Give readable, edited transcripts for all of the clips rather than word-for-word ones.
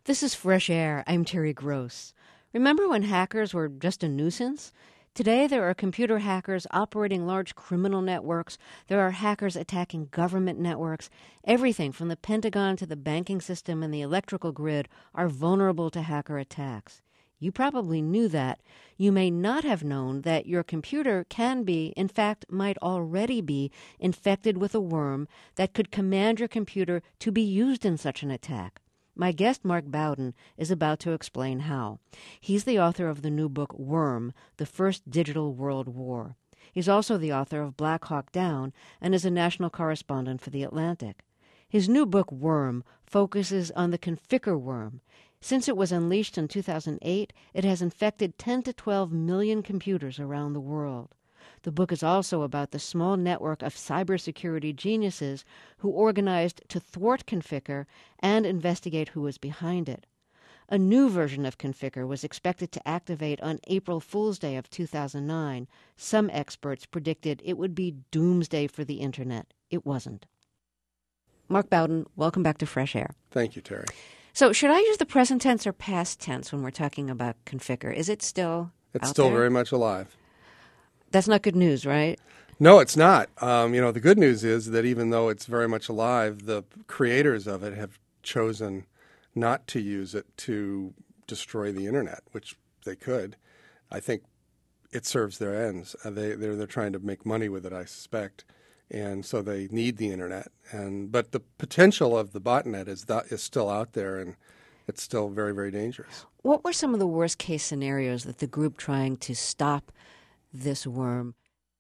This is Fresh Air. I'm Terry Gross. Remember when hackers were just a nuisance? Today, there are computer hackers operating large criminal networks. There are hackers attacking government networks. Everything from the Pentagon to the banking system and the electrical grid are vulnerable to hacker attacks. You probably knew that. You may not have known that your computer can be, in fact, might already be, infected with a worm that could command your computer to be used in such an attack. My guest, Mark Bowden, is about to explain how. He's the author of the new book, Worm, The First Digital World War. He's also the author of Black Hawk Down and is a national correspondent for The Atlantic. His new book, Worm, focuses on the Conficker worm. Since it was unleashed in 2008, it has infected 10 to 12 million computers around the world. The book is also about the small network of cybersecurity geniuses who organized to thwart Conficker and investigate who was behind it. A new version of Conficker was expected to activate on April Fool's Day of 2009. Some experts predicted it would be doomsday for the Internet. It wasn't. Mark Bowden, welcome back to Fresh Air. Thank you, Terry. So should I use the present tense or past tense when we're talking about Conficker? Is it still It's out still there? very much alive. That's not good news, right? No, it's not. The good news is that even though it's very much alive, the creators of it have chosen not to use it to destroy the Internet, which they could. I think it serves their ends. They're trying to make money with it, I suspect, and so they need the Internet. But the potential of the botnet is still out there, and it's still very, very dangerous. What were some of the worst case scenarios that the group trying to stop this worm?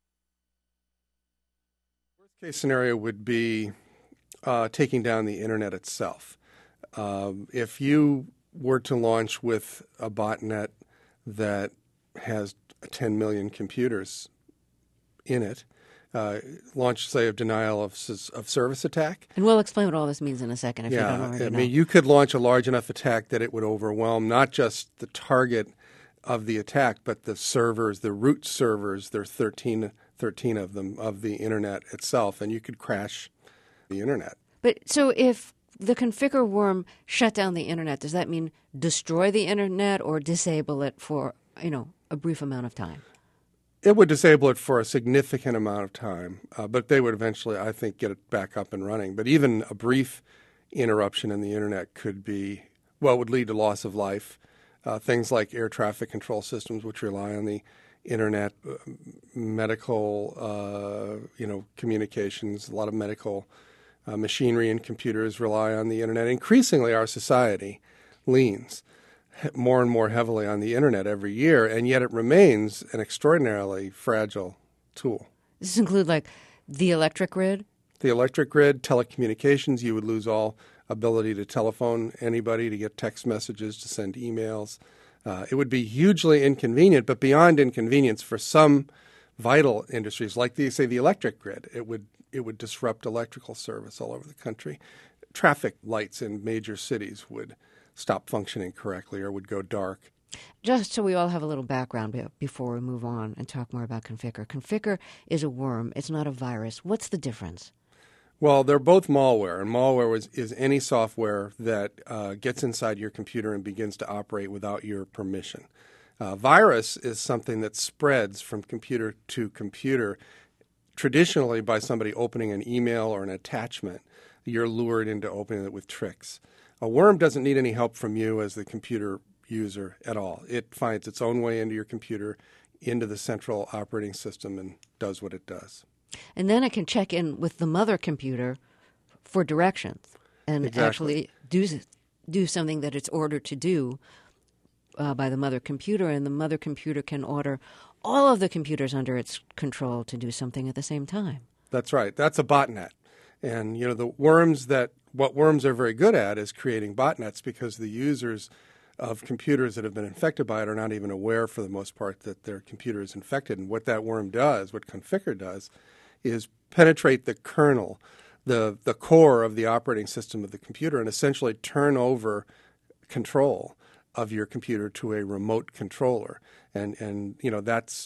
Worst case scenario would be taking down the Internet itself. If you were to launch with a botnet that has 10 million computers in it, launch, say, a denial of service attack. And we'll explain what all this means in a second if you don't already know. You could launch a large enough attack that it would overwhelm not just the target of the attack, but the servers, the root servers. There are 13 of them, of the Internet itself, and you could crash the Internet. But so if the Conficker worm shut down the Internet, does that mean destroy the Internet or disable it for, a brief amount of time? It would disable it for a significant amount of time, but they would eventually, I think, get it back up and running. But even a brief interruption in the Internet would lead to loss of life. Things like air traffic control systems, which rely on the Internet, medical, communications, a lot of medical machinery and computers rely on the Internet. Increasingly, our society leans more and more heavily on the Internet every year, and yet it remains an extraordinarily fragile tool. Does this include, like, the electric grid? The electric grid, telecommunications, you would lose all ability to telephone anybody, to get text messages, to send emails. It would be hugely inconvenient, but beyond inconvenience for some vital industries, like the electric grid, it would disrupt electrical service all over the country. Traffic lights in major cities would stop functioning correctly or would go dark. Just so we all have a little background before we move on and talk more about Conficker. Conficker is a worm. It's not a virus. What's the difference? Well, they're both malware, and malware is any software that gets inside your computer and begins to operate without your permission. Virus is something that spreads from computer to computer, traditionally by somebody opening an email or an attachment. You're lured into opening it with tricks. A worm doesn't need any help from you as the computer user at all. It finds its own way into your computer, into the central operating system, and does what it does. And then it can check in with the mother computer for directions and actually do something that it's ordered to do by the mother computer, and the mother computer can order all of the computers under its control to do something at the same time. That's right. That's a botnet. And, what worms are very good at is creating botnets, because the users of computers that have been infected by it are not even aware, for the most part, that their computer is infected. And what that worm does, what Conficker does, is penetrate the kernel, the core of the operating system of the computer, and essentially turn over control of your computer to a remote controller. And that's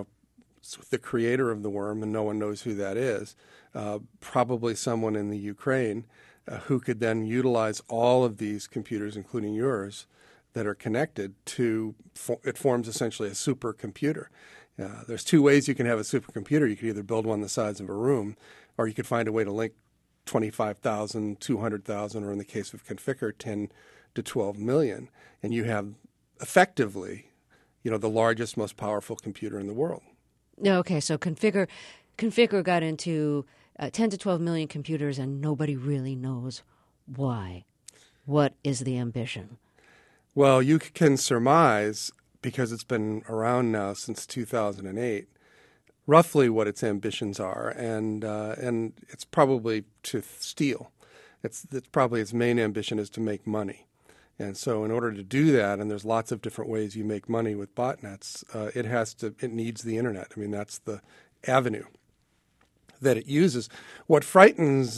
the creator of the worm, and no one knows who that is. Probably someone in the Ukraine who could then utilize all of these computers, including yours, that are connected to, it forms essentially a supercomputer. There's two ways you can have a supercomputer. You could either build one the size of a room, or you could find a way to link 25,000, 200,000, or in the case of Conficker, 10 to 12 million. And you have effectively, the largest, most powerful computer in the world. Okay, so Conficker got into 10 to 12 million computers, and nobody really knows why. What is the ambition? Well, you can surmise, because it's been around now since 2008, roughly what its ambitions are, and it's probably to steal. It's probably its main ambition is to make money. And so in order to do that, and there's lots of different ways you make money with botnets, it needs the internet. I mean, that's the avenue that it uses. What frightens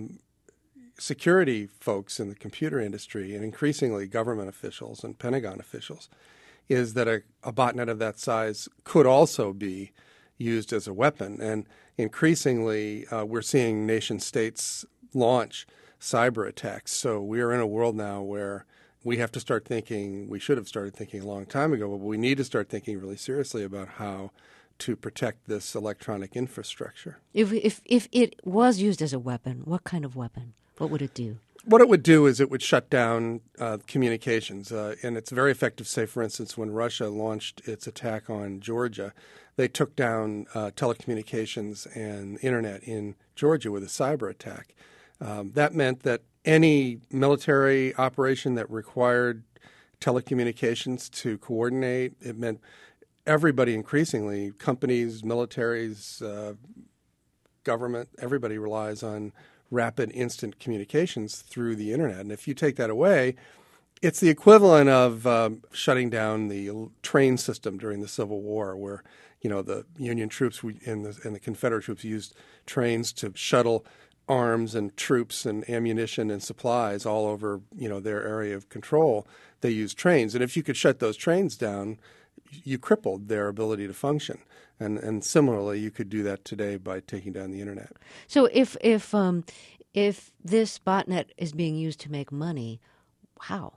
security folks in the computer industry, and increasingly government officials and Pentagon officials, is that a botnet of that size could also be used as a weapon. And increasingly, we're seeing nation states launch cyber attacks. So we are in a world now where we have to start thinking, we should have started thinking a long time ago, but we need to start thinking really seriously about how to protect this electronic infrastructure. If it was used as a weapon, what kind of weapon? What would it do? What it would do is it would shut down communications. And it's very effective, say, for instance, when Russia launched its attack on Georgia, they took down telecommunications and internet in Georgia with a cyber attack. That meant that any military operation that required telecommunications to coordinate, it meant everybody increasingly, companies, militaries, government, everybody relies on rapid instant communications through the internet. And if you take that away, it's the equivalent of shutting down the train system during the Civil War, where the Union troops and the Confederate troops used trains to shuttle arms and troops and ammunition and supplies all over their area of control. They used trains, and if you could shut those trains down, you crippled their ability to function. And similarly, you could do that today by taking down the internet. So if this botnet is being used to make money, how?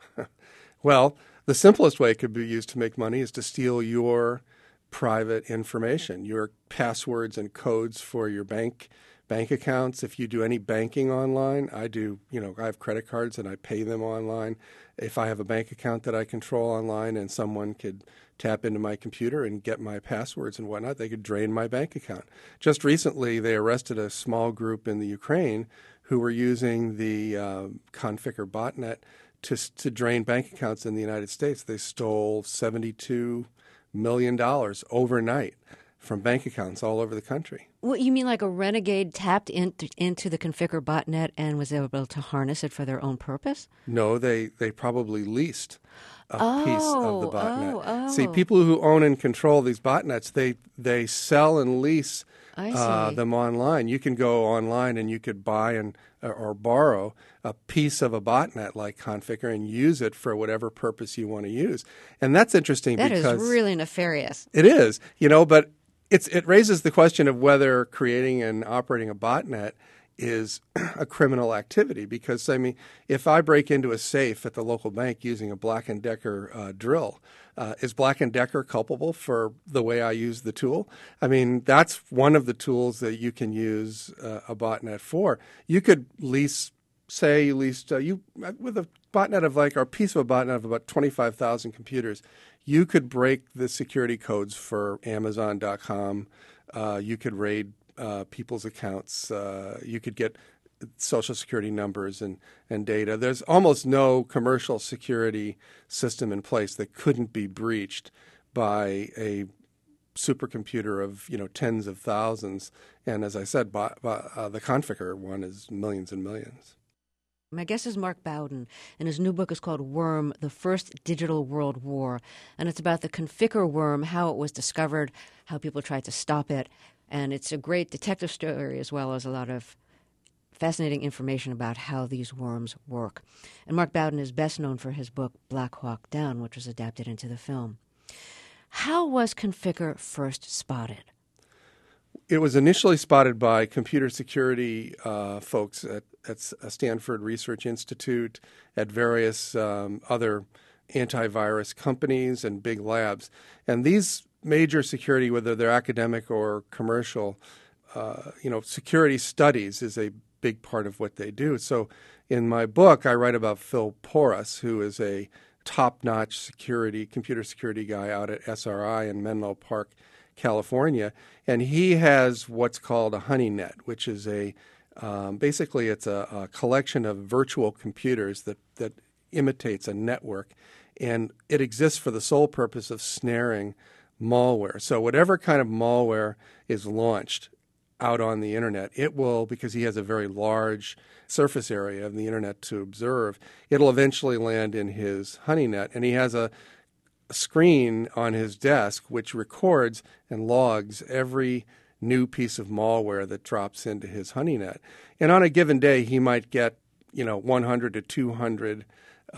Well, the simplest way it could be used to make money is to steal your private information, your passwords and codes for your bank accounts. If you do any banking online, I have credit cards and I pay them online. If I have a bank account that I control online and someone could tap into my computer and get my passwords and whatnot, they could drain my bank account. Just recently, they arrested a small group in the Ukraine who were using the Conficker botnet to drain bank accounts in the United States. They stole $72 million overnight from bank accounts all over the country. What, you mean like a renegade tapped into the Conficker botnet and was able to harness it for their own purpose? No, they probably leased a piece of the botnet. See, people who own and control these botnets, they sell and lease them online. You can go online and you could buy or borrow a piece of a botnet like Conficker and use it for whatever purpose you want to use. And that's interesting because that is really nefarious. It is, but it raises the question of whether creating and operating a botnet is a criminal activity. Because, I mean, if I break into a safe at the local bank using a Black & Decker drill, is Black & Decker culpable for the way I use the tool? I mean, that's one of the tools that you can use a botnet for. You could lease, say you leased, with a botnet of or a piece of a botnet of about 25,000 computers, you could break the security codes for Amazon.com. You could raid people's accounts. You could get Social Security numbers and data. There's almost no commercial security system in place that couldn't be breached by a supercomputer of tens of thousands. And as I said, the Conficker one is millions and millions. My guest is Mark Bowden, and his new book is called Worm, The First Digital World War. And it's about the Conficker worm, how it was discovered, how people tried to stop it. And it's a great detective story as well as a lot of fascinating information about how these worms work. And Mark Bowden is best known for his book Black Hawk Down, which was adapted into the film. How was Conficker first spotted? It was initially spotted by computer security folks Stanford Research Institute, at various other antivirus companies and big labs. And these major security, whether they're academic or commercial, security studies is a big part of what they do. So in my book, I write about Phil Porras, who is a top-notch computer security guy out at SRI in Menlo Park, California. And he has what's called a HoneyNet, which is basically it's a collection of virtual computers that imitates a network. And it exists for the sole purpose of snaring malware. So whatever kind of malware is launched out on the internet, it will, because he has a very large surface area of the internet to observe, it'll eventually land in his HoneyNet. And he has a screen on his desk which records and logs every new piece of malware that drops into his HoneyNet. And on a given day, he might get 100 to 200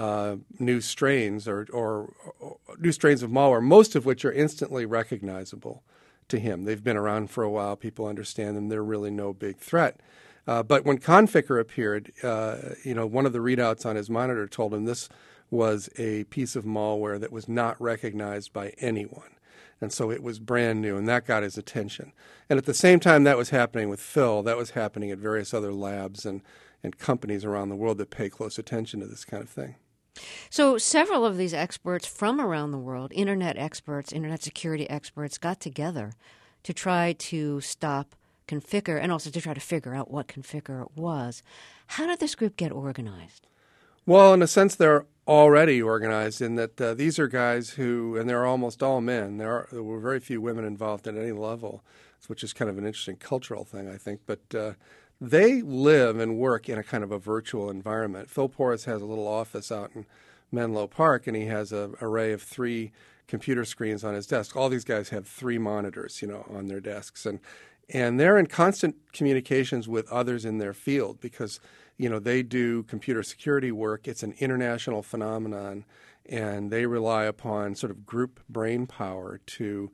new strains or new strains of malware, most of which are instantly recognizable to him. They've been around for a while. People understand them. They're really no big threat. But when Conficker appeared, one of the readouts on his monitor told him this was a piece of malware that was not recognized by anyone. And so it was brand new, and that got his attention. And at the same time that was happening with Phil, that was happening at various other labs and companies around the world that pay close attention to this kind of thing. So several of these experts from around the world, internet experts, internet security experts, got together to try to stop Conficker and also to try to figure out what Conficker was. How did this group get organized? Well, in a sense, they're already organized in that these are guys who, and they're almost all men. There were very few women involved at any level, which is kind of an interesting cultural thing, I think. But they live and work in a kind of a virtual environment. Phil Porras has a little office out in Menlo Park, and he has an array of 3 computer screens on his desk. All these guys have 3 monitors, on their desks. And they're in constant communications with others in their field because, they do computer security work. It's an international phenomenon, and they rely upon sort of group brain power to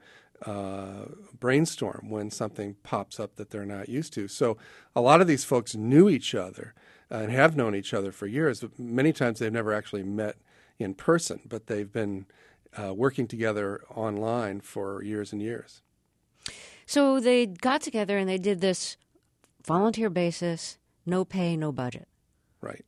brainstorm when something pops up that they're not used to. So a lot of these folks knew each other and have known each other for years. Many times they've never actually met in person, but they've been working together online for years and years. So they got together and they did this volunteer basis, no pay, no budget. Right.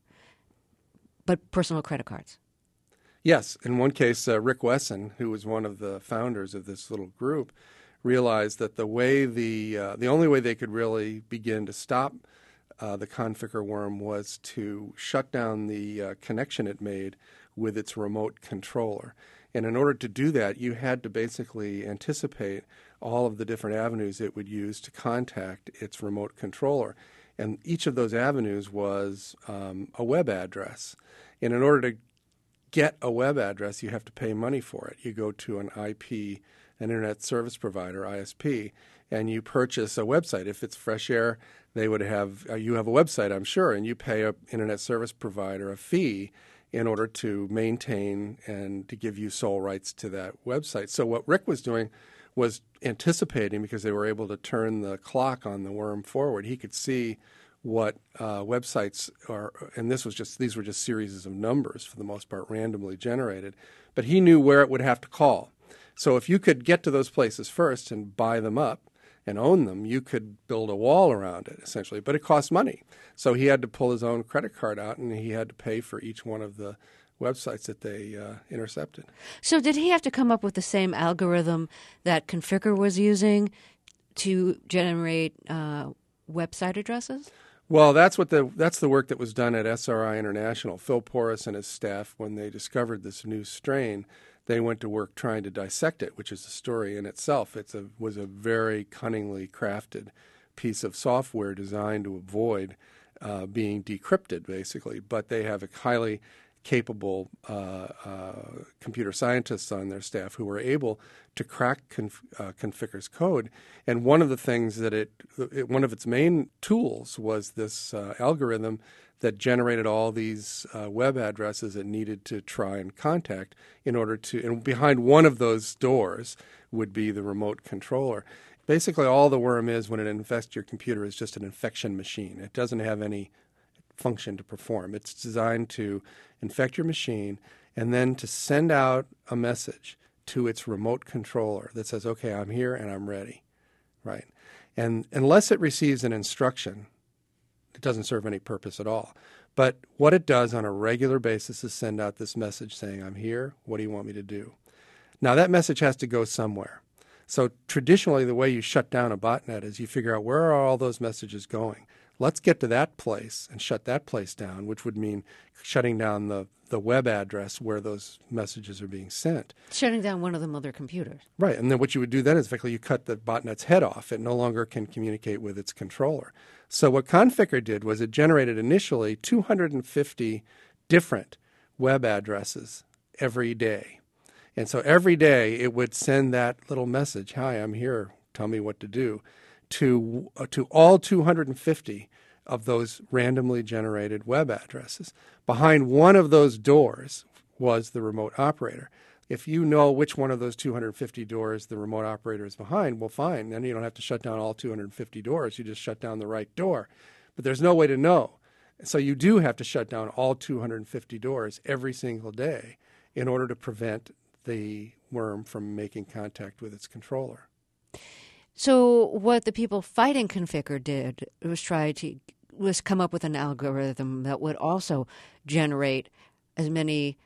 But personal credit cards. Yes. In one case, Rick Wesson, who was one of the founders of this little group, realized that the only way they could really begin to stop the Conficker worm was to shut down the connection it made with its remote controller. And in order to do that, you had to basically anticipate all of the different avenues it would use to contact its remote controller. And each of those avenues was a web address. And in order to get a web address, you have to pay money for it. You go to an IP, an Internet Service Provider, ISP, and you purchase a website. If it's Fresh Air, they would have you have a website, I'm sure, and you pay an Internet Service Provider a fee in order to maintain and to give you sole rights to that website. So what Rick was doing was anticipating, because they were able to turn the clock on the worm forward. He could see what websites are, and these were just series of numbers for the most part, randomly generated. But he knew where it would have to call. So if you could get to those places first and buy them up and own them, you could build a wall around it, essentially. But it cost money. So he had to pull his own credit card out, and he had to pay for each one of the websites that they intercepted. So did he have to come up with the same algorithm that Conficker was using to generate website addresses? Well, that's the work that was done at SRI International. Phil Porras and his staff, when they discovered this new strain, they went to work trying to dissect it, which is a story in itself. It was a very cunningly crafted piece of software designed to avoid being decrypted, basically. But they have a highly capable computer scientists on their staff who were able to crack Conficker's code. And one of the things that one of its main tools was this algorithm that generated all these web addresses it needed to try and contact in order to, and behind one of those doors would be the remote controller. Basically, all the worm is when it infects your computer is just an infection machine. It doesn't have any function to perform. It's designed to infect your machine and then to send out a message to its remote controller that says, okay, I'm here and I'm ready, right? And unless it receives an instruction, it doesn't serve any purpose at all. But what it does on a regular basis is send out this message saying, I'm here, what do you want me to do? Now, that message has to go somewhere. So traditionally, the way you shut down a botnet is you figure out where are all those messages going. Let's get to that place and shut that place down, which would mean shutting down the web address where those messages are being sent. Shutting down one of the mother computers. Right, and then what you would do then is effectively you cut the botnet's head off. It no longer can communicate with its controller. So what Conficker did was it generated initially 250 different web addresses every day. And so every day it would send that little message, hi, I'm here, tell me what to do, to all 250 of those randomly generated web addresses. Behind one of those doors was the remote operator. If you know which one of those 250 doors the remote operator is behind, well, fine. Then you don't have to shut down all 250 doors. You just shut down the right door. But there's no way to know. So you do have to shut down all 250 doors every single day in order to prevent the worm from making contact with its controller. So what the people fighting Conficker did was come up with an algorithm that would also generate as many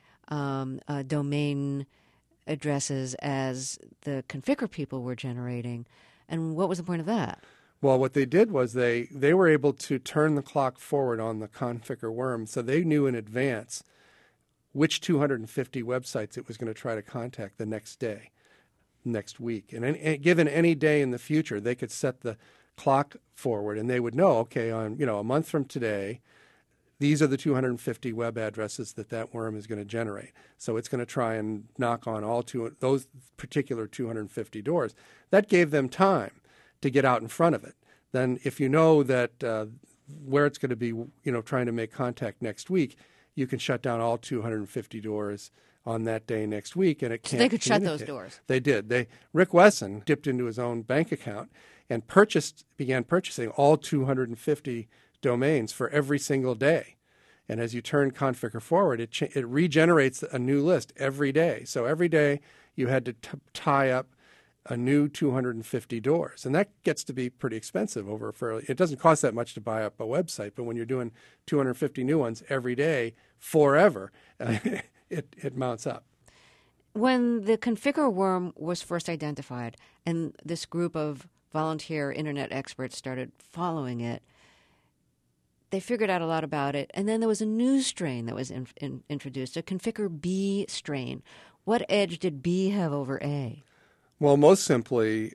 domain addresses as the Conficker people were generating. And what was the point of that? Well, what they did was they were able to turn the clock forward on the Conficker worm, so they knew in advance which 250 websites it was going to try to contact the next day, next week. And given any day in the future, they could set the clock forward and they would know, okay, on a month from today, these are the 250 web addresses that worm is going to generate. So it's going to try and knock on all those particular 250 doors. That gave them time to get out in front of it. Then if you know that where it's going to be, trying to make contact next week, you can shut down all 250 doors on that day next week, and it can't. So they could shut those doors. They did. Rick Wesson dipped into his own bank account and began purchasing all 250 domains for every single day. And as you turn Conficker forward, it regenerates a new list every day. So every day you had to tie up a new 250 doors. And that gets to be pretty expensive it doesn't cost that much to buy up a website, but when you're doing 250 new ones every day forever, it mounts up. When the Conficker worm was first identified and this group of volunteer internet experts started following it, they figured out a lot about it. And then there was a new strain that was introduced, a Conficker B strain. What edge did B have over A? Well, most simply,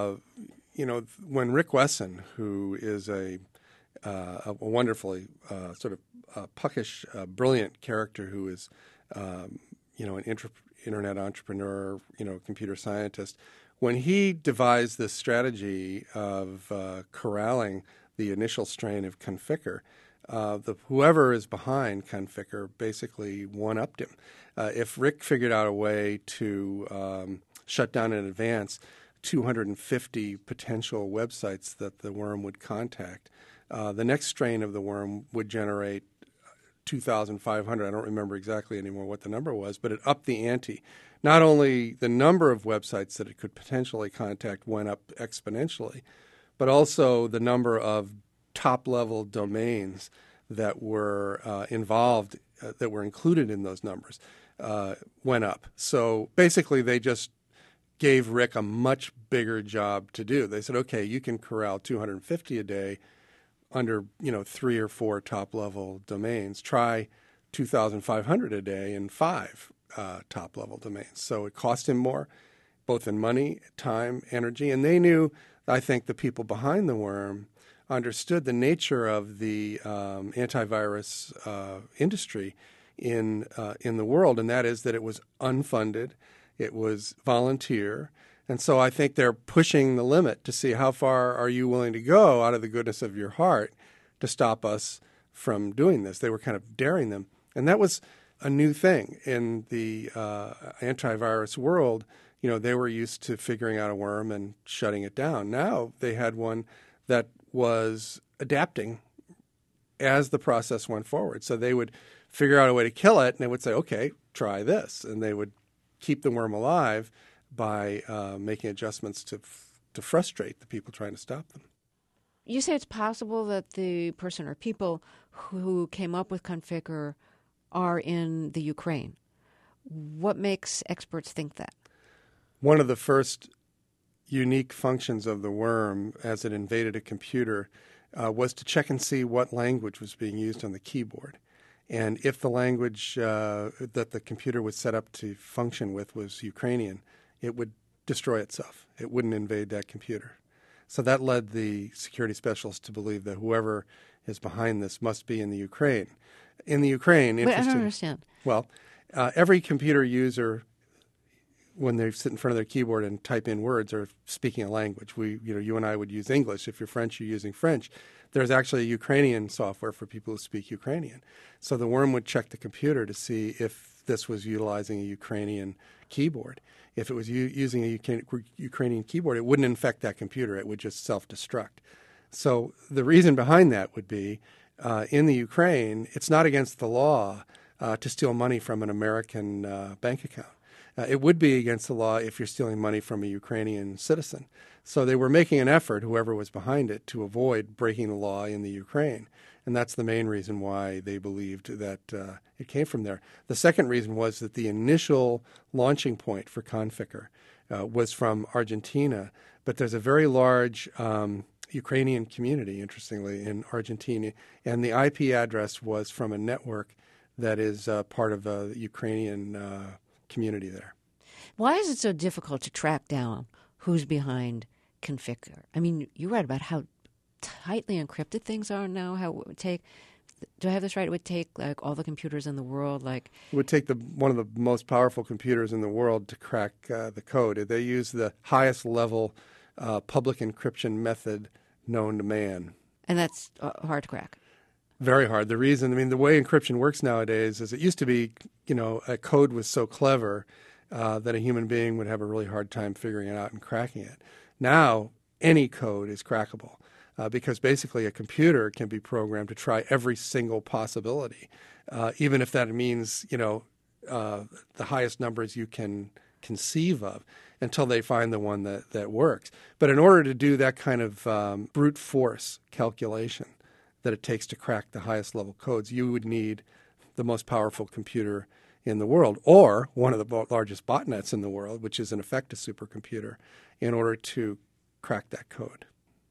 when Rick Wesson, who is a wonderfully sort of puckish, brilliant character who is, an internet entrepreneur, computer scientist, when he devised this strategy of corralling the initial strain of Conficker, whoever is behind Conficker basically one-upped him. If Rick figured out a way to shut down in advance 250 potential websites that the worm would contact, the next strain of the worm would generate 2,500. I don't remember exactly anymore what the number was, but it upped the ante. Not only the number of websites that it could potentially contact went up exponentially, but also the number of top-level domains that were involved, that were included in those numbers, went up. So basically they just gave Rick a much bigger job to do. They said, okay, you can corral 250 a day under 3 or 4 top-level domains. Try 2,500 a day in 5 top-level domains. So it cost him more, both in money, time, energy. And they knew, I think the people behind the worm understood the nature of the antivirus industry in the world, and that is that it was unfunded, it was volunteer, and so I think they're pushing the limit to see how far are you willing to go out of the goodness of your heart to stop us from doing this. They were kind of daring them, and that was a new thing in the antivirus world. They were used to figuring out a worm and shutting it down. Now they had one that was adapting as the process went forward. So they would figure out a way to kill it, and they would say, okay, try this. And they would keep the worm alive by making adjustments to frustrate the people trying to stop them. You say it's possible that the person or people who came up with Conficker are in the Ukraine. What makes experts think that? One of the first unique functions of the worm as it invaded a computer was to check and see what language was being used on the keyboard. And if the language that the computer was set up to function with was Ukrainian, it would destroy itself. It wouldn't invade that computer. So that led the security specialists to believe that whoever is behind this must be in the Ukraine. In the Ukraine, But I don't understand. Well, every computer user, when they sit in front of their keyboard and type in words, are speaking a language. You and I would use English. If you're French, you're using French. There's actually a Ukrainian software for people who speak Ukrainian. So the worm would check the computer to see if this was utilizing a Ukrainian keyboard. If it was using a Ukrainian keyboard, it wouldn't infect that computer. It would just self-destruct. So the reason behind that would be in the Ukraine, it's not against the law to steal money from an American bank account. It would be against the law if you're stealing money from a Ukrainian citizen. So they were making an effort, whoever was behind it, to avoid breaking the law in the Ukraine. And that's the main reason why they believed that it came from there. The second reason was that the initial launching point for Conficker was from Argentina, but there's a very large Ukrainian community, interestingly, in Argentina, and the IP address was from a network that is part of a Ukrainian community there. Why is it so difficult to track down who's behind Conficker? I mean, you read about how tightly encrypted things are now, how it would take, do I have this right? It would take like all the computers in the world, It would take one of the most powerful computers in the world to crack the code. They use the highest level public encryption method known to man. And that's hard to crack. Very hard. The reason, the way encryption works nowadays is it used to be, a code was so clever that a human being would have a really hard time figuring it out and cracking it. Now, any code is crackable because basically a computer can be programmed to try every single possibility, even if that means, the highest numbers you can conceive of until they find the one that works. But in order to do that kind of brute force calculation that it takes to crack the highest level codes, you would need the most powerful computer in the world, or one of the largest botnets in the world, which is in effect a supercomputer, in order to crack that code.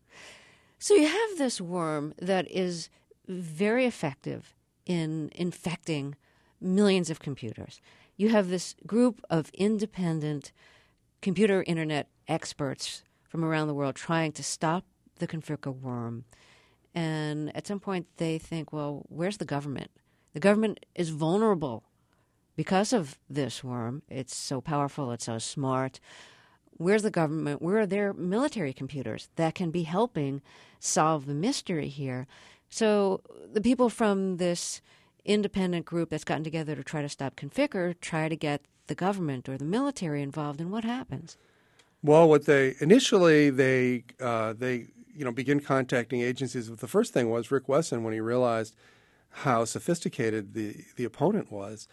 So you have this worm that is very effective in infecting millions of computers. You have this group of independent computer internet experts from around the world trying to stop the Conficker worm. And at some point they think, well, where's the government? The government is vulnerable because of this worm. It's so powerful. It's so smart. Where's the government? Where are their military computers that can be helping solve the mystery here? So the people from this independent group that's gotten together to try to stop Conficker try to get the government or the military involved, and what happens? Well, initially they begin contacting agencies. The first thing was Rick Wesson, when he realized how sophisticated the opponent was,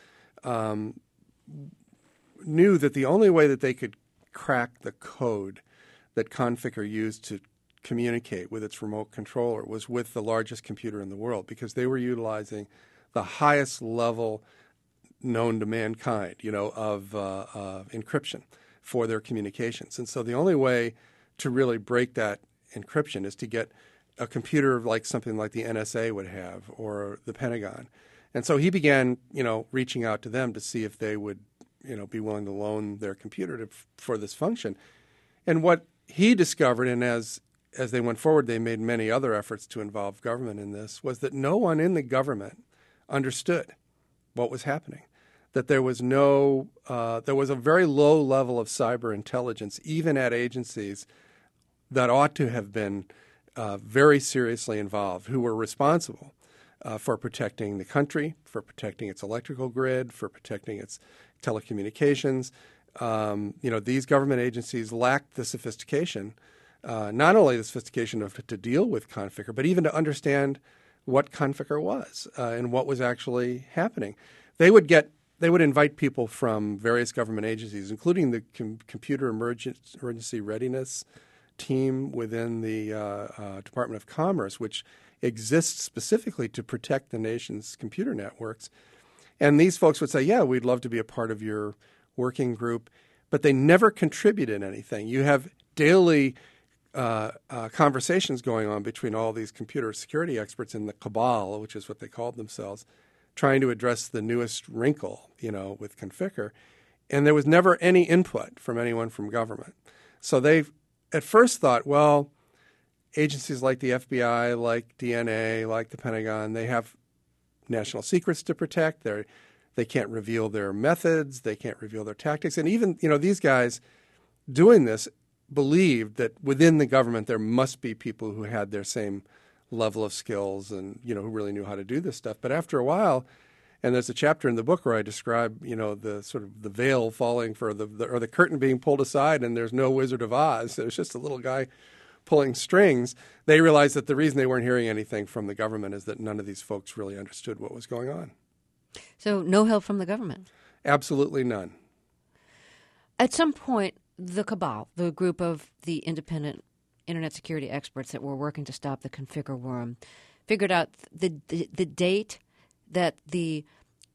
knew that the only way that they could crack the code that Conficker used to communicate with its remote controller was with the largest computer in the world, because they were utilizing the highest level known to mankind, of encryption for their communications. And so the only way to really break that encryption is to get a computer like something like the NSA would have, or the Pentagon. And so he began, reaching out to them to see if they would, be willing to loan their computer for this function. And what he discovered, and as they went forward, they made many other efforts to involve government in this, was that no one in the government understood what was happening. That there was there was a very low level of cyber intelligence, even at agencies that ought to have been very seriously involved, who were responsible for protecting the country, for protecting its electrical grid, for protecting its telecommunications. These government agencies lacked the sophistication, not only the sophistication to deal with Conficker, but even to understand what Conficker was and what was actually happening. They would invite people from various government agencies, including the Computer Emergency Readiness team within the Department of Commerce, which exists specifically to protect the nation's computer networks. And these folks would say, yeah, we'd love to be a part of your working group, but they never contributed anything. You have daily conversations going on between all these computer security experts in the cabal, which is what they called themselves, trying to address the newest wrinkle, with Conficker. And there was never any input from anyone from government. So they at first thought, well, agencies like the FBI, like DNA, like the Pentagon, they have national secrets to protect. They can't reveal their methods. They can't reveal their tactics. And even, these guys doing this believed that within the government there must be people who had their same level of skills and, who really knew how to do this stuff. But after a while, and there's a chapter in the book where I describe, the sort of the veil falling or the curtain being pulled aside, and there's no Wizard of Oz. There's just a little guy pulling strings. They realized that the reason they weren't hearing anything from the government is that none of these folks really understood what was going on. So no help from the government? Absolutely none. At some point, the cabal, the group of the independent internet security experts that were working to stop the Conficker worm, figured out the date that the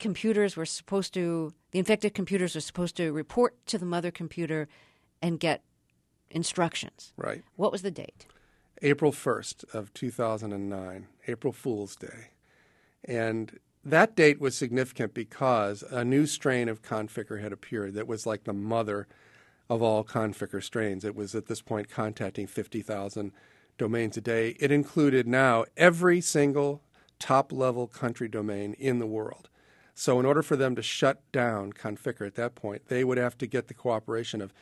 infected computers were supposed to report to the mother computer and get instructions. Right. What was the date? April 1st of 2009, April Fool's Day. And that date was significant because a new strain of Conficker had appeared that was like the mother of all Conficker strains. It was at this point contacting 50,000 domains a day. It included now every single top-level country domain in the world. So in order for them to shut down Conficker at that point, they would have to get the cooperation of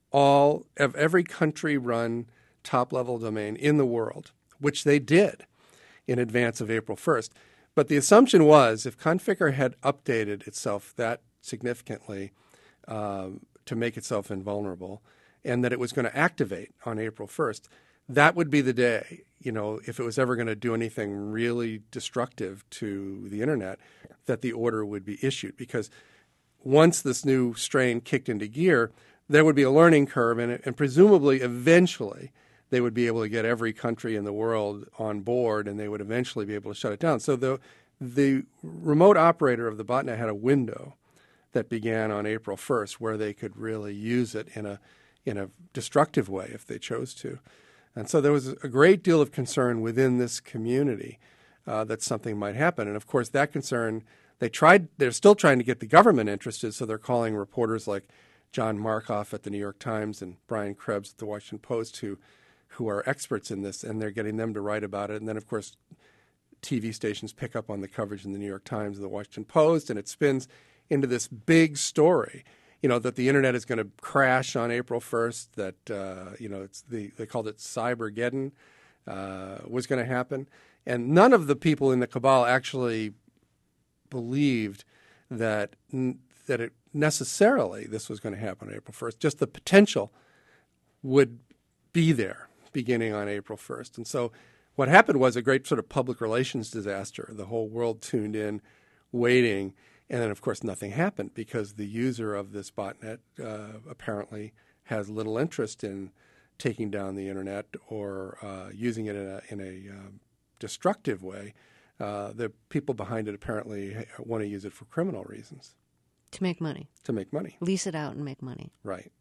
every country-run top-level domain in the world, which they did in advance of April 1st. But the assumption was if Conficker had updated itself that significantly to make itself invulnerable and that it was going to activate on April 1st, that would be the day, if it was ever going to do anything really destructive to the internet, that the order would be issued. Because once this new strain kicked into gear, there would be a learning curve, and presumably eventually they would be able to get every country in the world on board, and they would eventually be able to shut it down. So the remote operator of the botnet had a window that began on April 1st where they could really use it in a destructive way if they chose to. And so there was a great deal of concern within this community that something might happen. And of course, that concern, they're still trying to get the government interested, so they're calling reporters like John Markoff at the New York Times and Brian Krebs at the Washington Post who are experts in this, and they're getting them to write about it. And then, of course, TV stations pick up on the coverage in the New York Times and the Washington Post, and it spins into this big story, that the internet is going to crash on April 1st, that, they called it Cybergeddon, was going to happen. And none of the people in the cabal actually believed that it necessarily this was going to happen on April 1st. Just the potential would be there beginning on April 1st. And so what happened was a great sort of public relations disaster. The whole world tuned in, waiting. And then, of course, nothing happened because the user of this botnet apparently has little interest in taking down the internet or using it in a destructive way. The people behind it apparently want to use it for criminal reasons. To make money. To make money. Lease it out and make money. Right.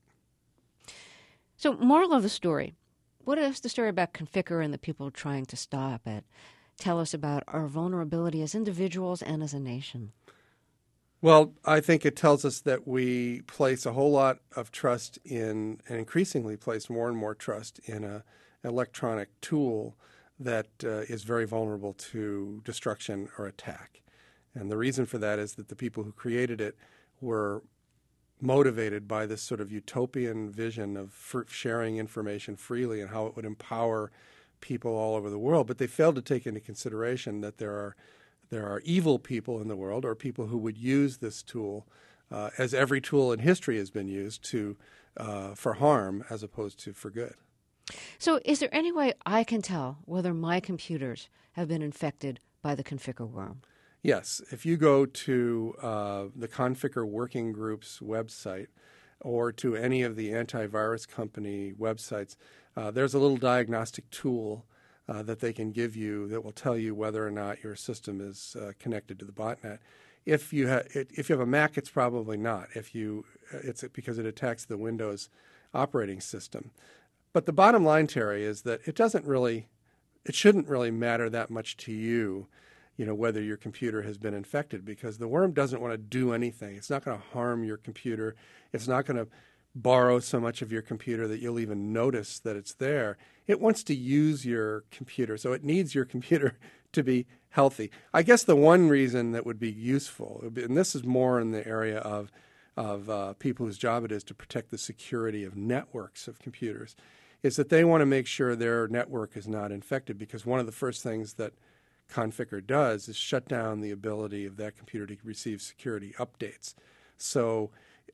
So, moral of the story. What is the story about Conficker and the people trying to stop it? Tell us about our vulnerability as individuals and as a nation. Well, I think it tells us that we place a whole lot of trust in, and increasingly place more and more trust in an electronic tool that is very vulnerable to destruction or attack. And the reason for that is that the people who created it were motivated by this sort of utopian vision of sharing information freely and how it would empower people all over the world. But they failed to take into consideration that there are evil people in the world, or people who would use this tool, as every tool in history has been used, for harm as opposed to for good. So is there any way I can tell whether my computers have been infected by the Conficker worm? Yes. If you go to the Conficker Working Group's website or to any of the antivirus company websites, there's a little diagnostic tool that they can give you that will tell you whether or not your system is connected to the botnet. If you have a Mac, it's probably not. It's because it attacks the Windows operating system. But the bottom line, Terry, is that it shouldn't really matter that much to you, whether your computer has been infected, because the worm doesn't want to do anything. It's not going to harm your computer. It's not going to borrow so much of your computer that you'll even notice that it's there. It wants to use your computer, so it needs your computer to be healthy. I guess the one reason that would be useful, and this is more in the area of people whose job it is to protect the security of networks of computers, is that they want to make sure their network is not infected, because one of the first things that Conficker does is shut down the ability of that computer to receive security updates. So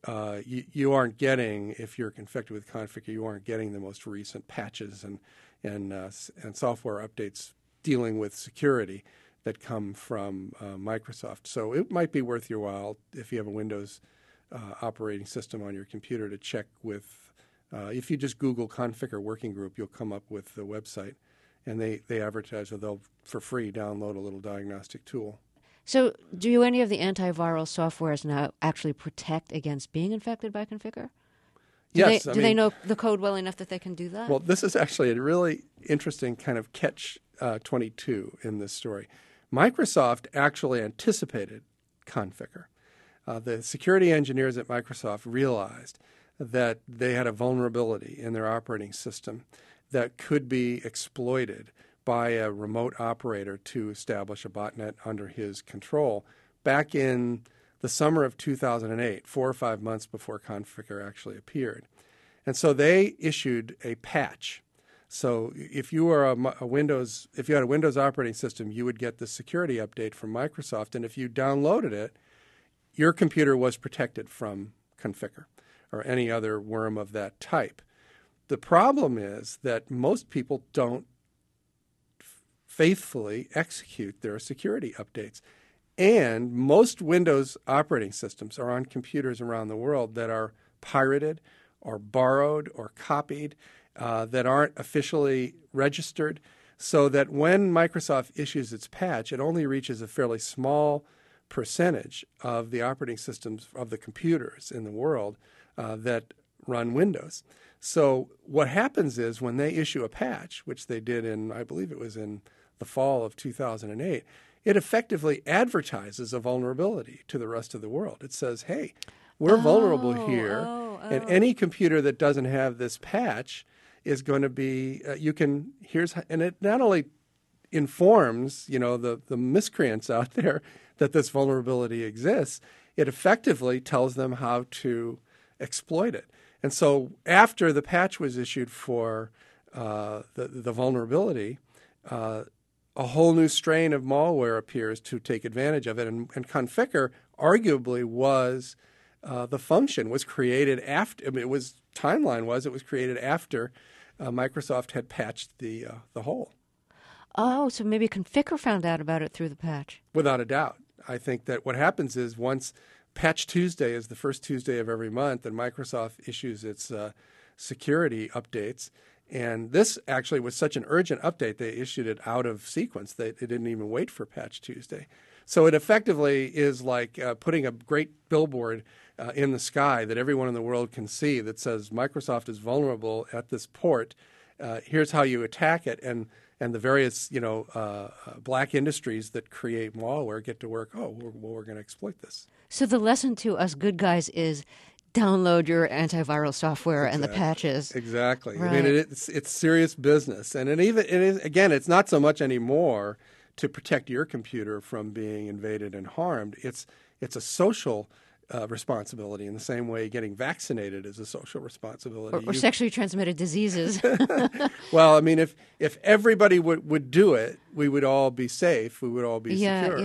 you aren't getting, if you're infected with Conficker, you aren't getting the most recent patches and software updates dealing with security that come from Microsoft. So it might be worth your while, if you have a Windows operating system on your computer, to check with, if you just Google Conficker Working Group, you'll come up with the website. And they advertise that they'll, for free, download a little diagnostic tool. So do any of the antiviral softwares now actually protect against being infected by Conficker? Yes. Do they know the code well enough that they can do that? Well, this is actually a really interesting kind of catch-22 in this story. Microsoft actually anticipated Conficker. The security engineers at Microsoft realized that they had a vulnerability in their operating system that could be exploited by a remote operator to establish a botnet under his control back in the summer of 2008, 4 or 5 months before Conficker actually appeared. And so they issued a patch. So if you were if you had a Windows operating system, you would get the security update from Microsoft, and if you downloaded it, your computer was protected from Conficker or any other worm of that type. The problem is that most people don't faithfully execute their security updates. And most Windows operating systems are on computers around the world that are pirated or borrowed or copied, that aren't officially registered, so that when Microsoft issues its patch, it only reaches a fairly small percentage of the operating systems of the computers in the world that run Windows. So what happens is when they issue a patch, which they did I believe it was in the fall of 2008, it effectively advertises a vulnerability to the rest of the world. It says, hey, we're vulnerable here, and any computer that doesn't have this patch is going to be, and it not only informs, the miscreants out there that this vulnerability exists, it effectively tells them how to exploit it. And so after the patch was issued for the vulnerability, a whole new strain of malware appears to take advantage of it. And Conficker arguably was the function was created after. I mean, it was created after Microsoft had patched the hole. Oh, so maybe Conficker found out about it through the patch. Without a doubt. I think that what happens is once Patch Tuesday is the first Tuesday of every month, and Microsoft issues its security updates. And this actually was such an urgent update, they issued it out of sequence. They didn't even wait for Patch Tuesday. So it effectively is like putting a great billboard in the sky that everyone in the world can see that says Microsoft is vulnerable at this port. Here's how you attack it. And the various, black industries that create malware get to work, we're going to exploit this. So the lesson to us good guys is download your antiviral software and the patches. Exactly. Right. I mean, it's serious business. And it's not so much anymore to protect your computer from being invaded and harmed. It's a social responsibility in the same way getting vaccinated is a social responsibility. Or sexually transmitted diseases. Well, I mean, if everybody would do it, we would all be safe. We would all be secure.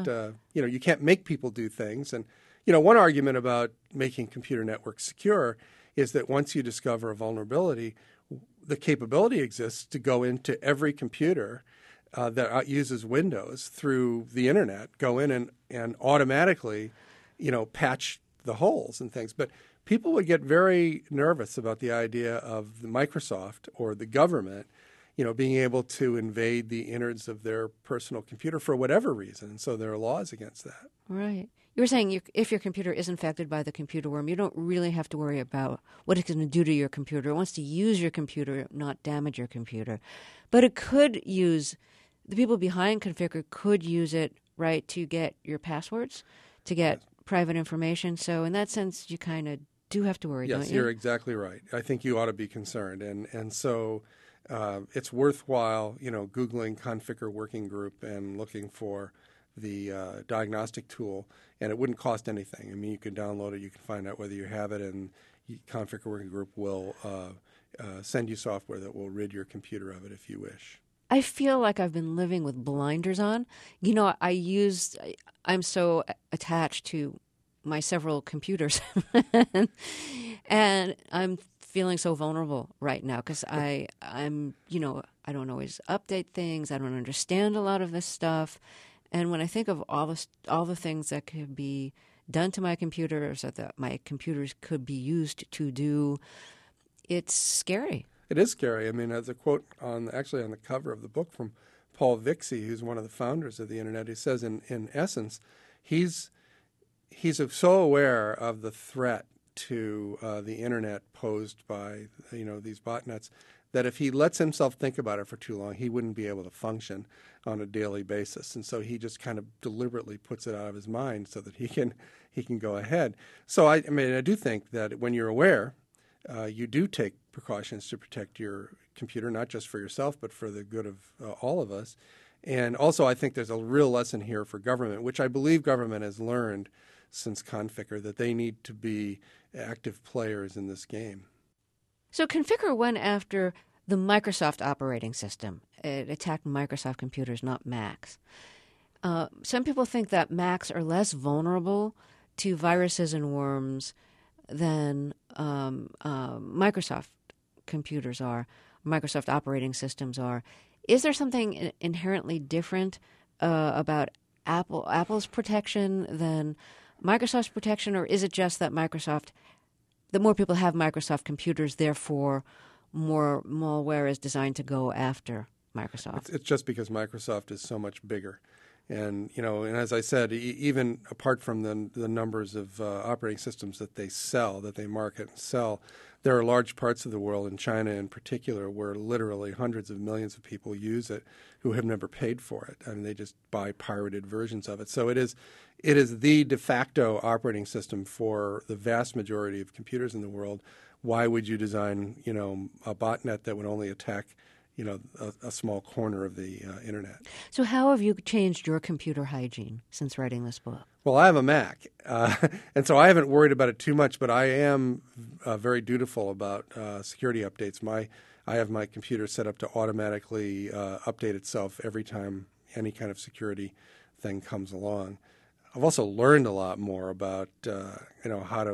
You can't make people do things. And, one argument about making computer networks secure is that once you discover a vulnerability, the capability exists to go into every computer that uses Windows through the internet go in and automatically, patch the holes and things. But people would get very nervous about the idea of the Microsoft or the government, being able to invade the innards of their personal computer for whatever reason. So there are laws against that. Right. You were saying if your computer is infected by the computer worm, you don't really have to worry about what it's going to do to your computer. It wants to use your computer, not damage your computer. But it could use, the people behind Conficker could use it, right, to get your passwords, to get private information. So in that sense, you kind of do have to worry, don't you? Yes, you're exactly right. I think you ought to be concerned. And so it's worthwhile, Googling Conficker Working Group and looking for the diagnostic tool, and it wouldn't cost anything. I mean, you can download it, you can find out whether you have it, and Conficker Working Group will send you software that will rid your computer of it if you wish. I feel like I've been living with blinders on. I'm so attached to my several computers, and I'm feeling so vulnerable right now because I don't always update things. I don't understand a lot of this stuff. And when I think of all the things that could be done to my computers or that my computers could be used to do, it's scary. It is scary. I mean, as a quote on the cover of the book from Paul Vixie, who's one of the founders of the Internet, he says, in essence, he's so aware of the threat to the Internet posed by these botnets that if he lets himself think about it for too long, he wouldn't be able to function on a daily basis. And so he just kind of deliberately puts it out of his mind so that he can go ahead. So I do think that when you're aware, you do take precautions to protect your computer, not just for yourself, but for the good of all of us. And also I think there's a real lesson here for government, which I believe government has learned since Conficker, that they need to be active players in this game. So Conficker went after the Microsoft operating system. It attacked Microsoft computers, not Macs. Some people think that Macs are less vulnerable to viruses and worms than Microsoft computers are, Microsoft operating systems are. Is there something inherently different about Apple's protection than Microsoft's protection, or is it just that the more people have Microsoft computers, therefore more malware is designed to go after Microsoft? It's just because Microsoft is so much bigger. And, and as I said, even apart from the numbers of operating systems that they market and sell, there are large parts of the world, in China in particular, where literally hundreds of millions of people use it who have never paid for it. I mean, they just buy pirated versions of it. So it is the de facto operating system for the vast majority of computers in the world. Why would you design, a botnet that would only attack a small corner of the Internet? So how have you changed your computer hygiene since writing this book? Well, I have a Mac, and so I haven't worried about it too much, but I am very dutiful about security updates. I have my computer set up to automatically update itself every time any kind of security thing comes along. I've also learned a lot more about how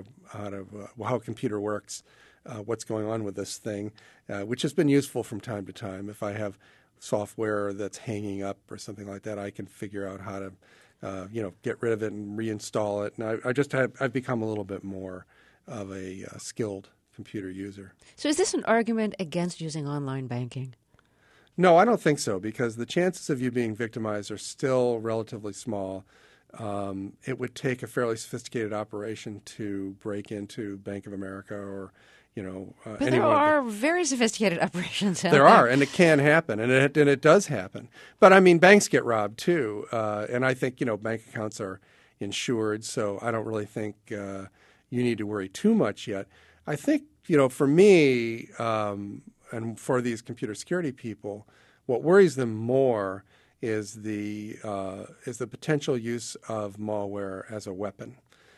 a computer works, what's going on with this thing, which has been useful from time to time. If I have software that's hanging up or something like that, I can figure out how to get rid of it and reinstall it. And I've become a little bit more of a skilled computer user. So is this an argument against using online banking? No, I don't think so, because the chances of you being victimized are still relatively small. It would take a fairly sophisticated operation to break into Bank of America or but there are very sophisticated operations out there. There are, and it can happen, and it does happen. But I mean, banks get robbed too, and I think bank accounts are insured, so I don't really think you need to worry too much yet. I think for me and for these computer security people, what worries them more is the potential use of malware as a weapon,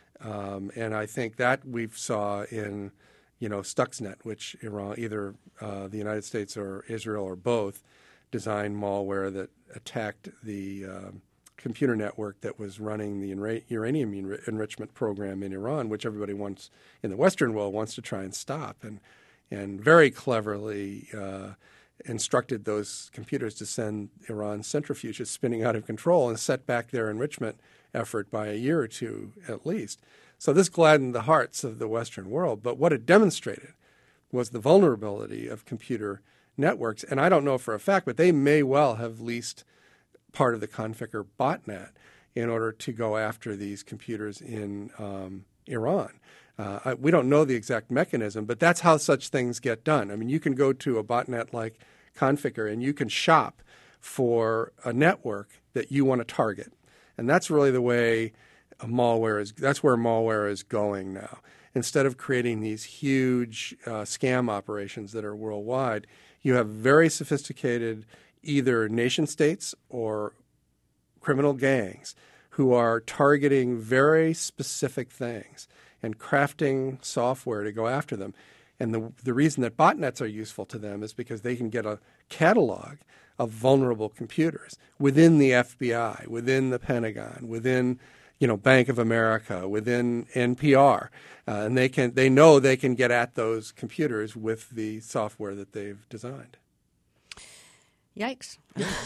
and I think that we've saw in Stuxnet, which Iran, either the United States or Israel or both, designed malware that attacked the computer network that was running the uranium enrichment program in Iran, which everybody wants in the Western world wants to try and stop, and very cleverly instructed those computers to send Iran's centrifuges spinning out of control and set back their enrichment effort by a year or two at least. So this gladdened the hearts of the Western world. But what it demonstrated was the vulnerability of computer networks. And I don't know for a fact, but they may well have leased part of the Conficker botnet in order to go after these computers in Iran. We don't know the exact mechanism, but that's how such things get done. I mean, you can go to a botnet like Conficker and you can shop for a network that you want to target. And that's really the way that's where malware is going now. Instead of creating these huge scam operations that are worldwide, you have very sophisticated either nation states or criminal gangs who are targeting very specific things and crafting software to go after them. And the reason that botnets are useful to them is because they can get a catalog of vulnerable computers within the FBI, within the Pentagon, within Bank of America, within NPR, and they know they can get at those computers with the software that they've designed. Yikes!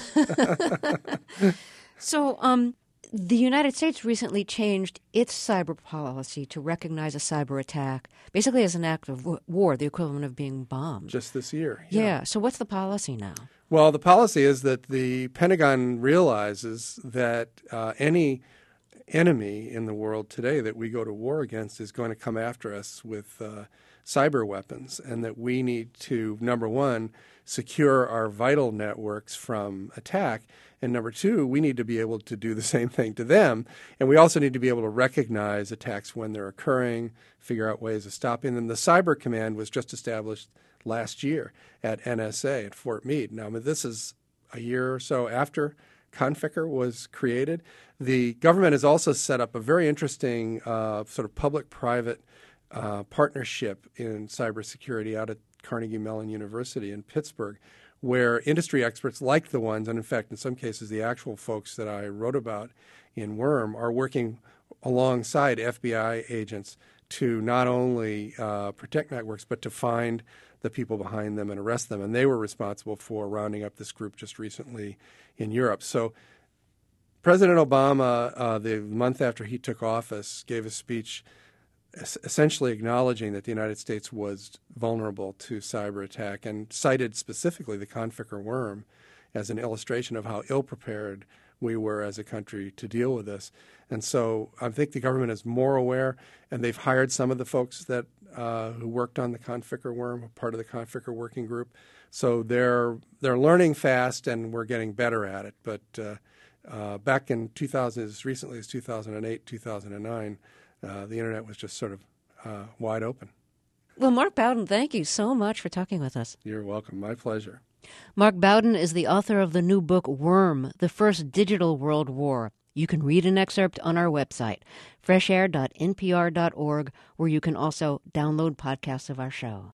So, the United States recently changed its cyber policy to recognize a cyber attack basically as an act of war, the equivalent of being bombed. Just this year. Yeah. So what's the policy now? Well, the policy is that the Pentagon realizes that any enemy in the world today that we go to war against is going to come after us with cyber weapons, and that we need to, number one, secure our vital networks from attack, and number two, we need to be able to do the same thing to them, and we also need to be able to recognize attacks when they're occurring, figure out ways of stopping them. The Cyber Command was just established last year at NSA at Fort Meade. Now, this is a year or so after Conficker was created. The government has also set up a very interesting sort of public-private partnership in cybersecurity out at Carnegie Mellon University in Pittsburgh, where industry experts like the ones, and in fact, in some cases, the actual folks that I wrote about in Worm are working alongside FBI agents to not only protect networks, but to find the people behind them and arrest them. And they were responsible for rounding up this group just recently in Europe. So President Obama, the month after he took office, gave a speech essentially acknowledging that the United States was vulnerable to cyber attack and cited specifically the Conficker worm as an illustration of how ill-prepared we were as a country to deal with this. And so I think the government is more aware, and they've hired some of the folks that who worked on the Conficker worm, part of the Conficker working group. So they're learning fast, and we're getting better at it. But back in 2000, as recently as 2008, 2009, the Internet was just sort of wide open. Well, Mark Bowden, thank you so much for talking with us. You're welcome. My pleasure. Mark Bowden is the author of the new book, Worm, The First Digital World War. You can read an excerpt on our website, freshair.npr.org, where you can also download podcasts of our show.